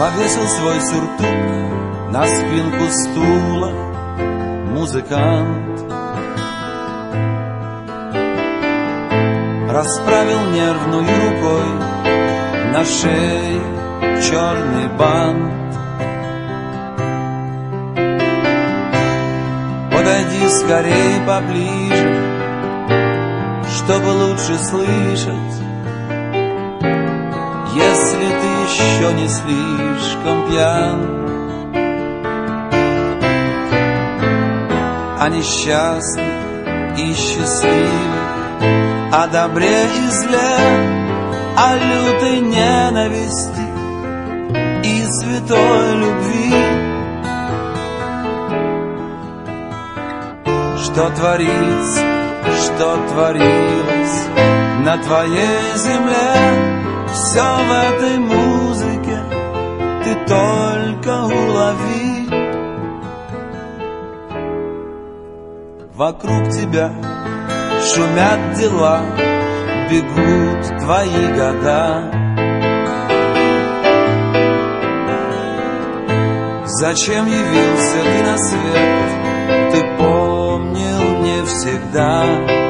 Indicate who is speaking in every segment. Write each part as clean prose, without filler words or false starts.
Speaker 1: Повесил свой сюртук на спинку стула музыкант. Расправил нервной рукой на шее черный бант. Подойди скорей поближе, чтобы лучше слышать, если ты еще не слишком пьян. О несчастных и счастливых, о добре и зле, о лютой ненависти и святой любви. Что творится, что творилось на твоей земле, все в этой музыке ты только улови. Вокруг тебя шумят дела, бегут твои года. Зачем явился ты на свет, ты помнил не всегда.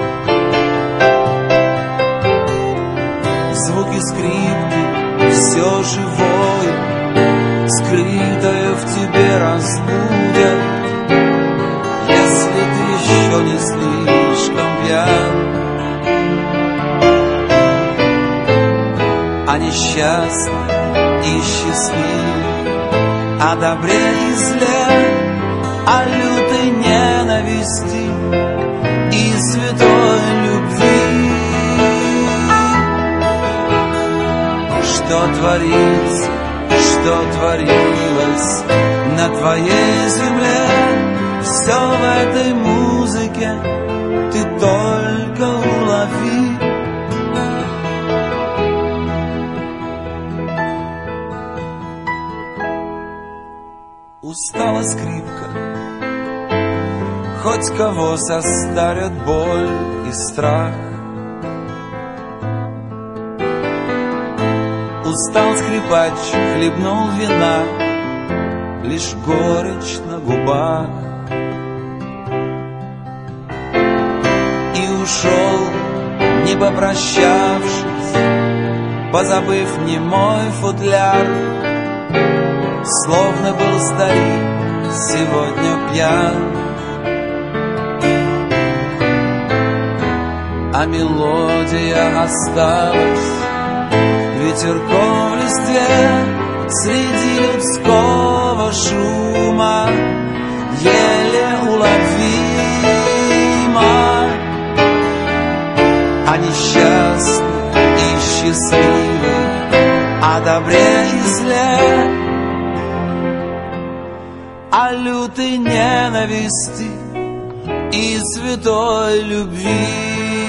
Speaker 1: Звуки скрипки, все живое, скрытое в тебе разбудят, если ты еще не слишком пьян. О несчастных и счастливых, о добре и зле, о лютой ненависти и святой любви. Что творится, что творилось на твоей земле, все в этой музыке ты только улови. Устала скрипка, хоть кого состарят боль и страх. Устал скрипач, хлебнул вина, лишь горечь на губах. И ушел, не попрощавшись, позабыв немой футляр. Словно был старик сегодня пьян, а мелодия осталась ветерком в листве среди людского шума, еле уловима. О несчастных и счастливых, о добре и зле, о лютой ненависти и святой любви.